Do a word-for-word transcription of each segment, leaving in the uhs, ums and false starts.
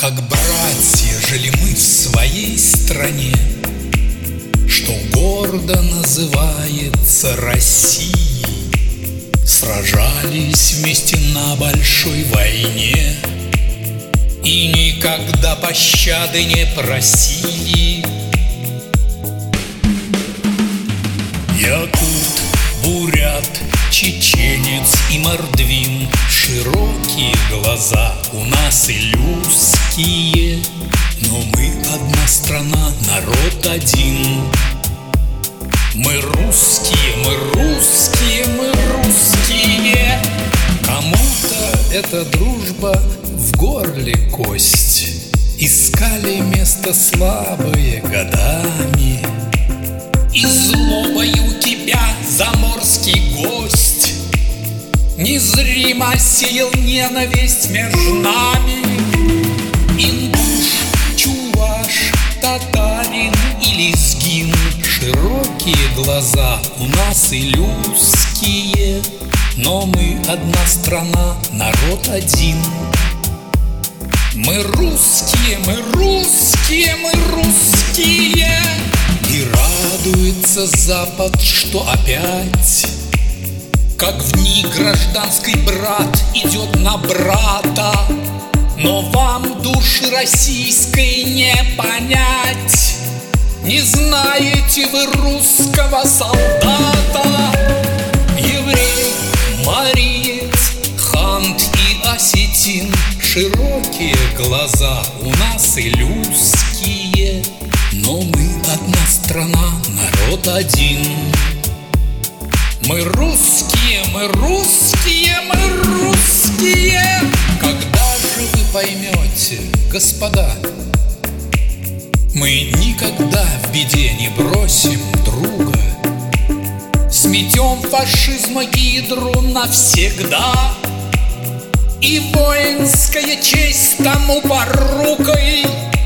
Как братья жили мы в своей стране, что гордо называется Россией. Сражались вместе на большой войне и никогда пощады не просили. Якут, бурят, чеченец и мордвин, широкие глаза у нас илюзские, но мы одна страна, народ один. Мы русские, мы русские, мы русские. Кому-то эта дружба в горле кость, искали место слабые годами. И злобою тебя, заморский гость, незримо сеял ненависть между нами. Индуш, чуваш, татарин или лезгин, широкие глаза у нас илюзские, но мы одна страна, народ один. Мы русские, мы русские, мы русские. И радуется Запад, что опять, как в дни гражданской, брат идет на брата. Но вам души российской не понять, не знаете вы русского солдата. Еврей, мариец, хант и осетин, широкие глаза у нас илюзские, но мы одна страна, народ один. Мы русские, мы русские, мы русские. Когда же вы поймете, господа, мы никогда в беде не бросим друга, сметем фашизма гидру навсегда, и воинская честь тому порукой.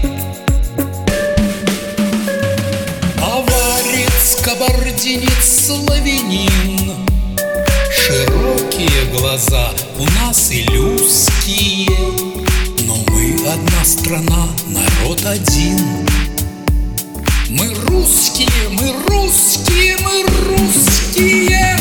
Аварец, кабардинец, славянин, широкие глаза у нас илюзские, но мы одна страна, народ один. Мы русские, мы русские, мы русские.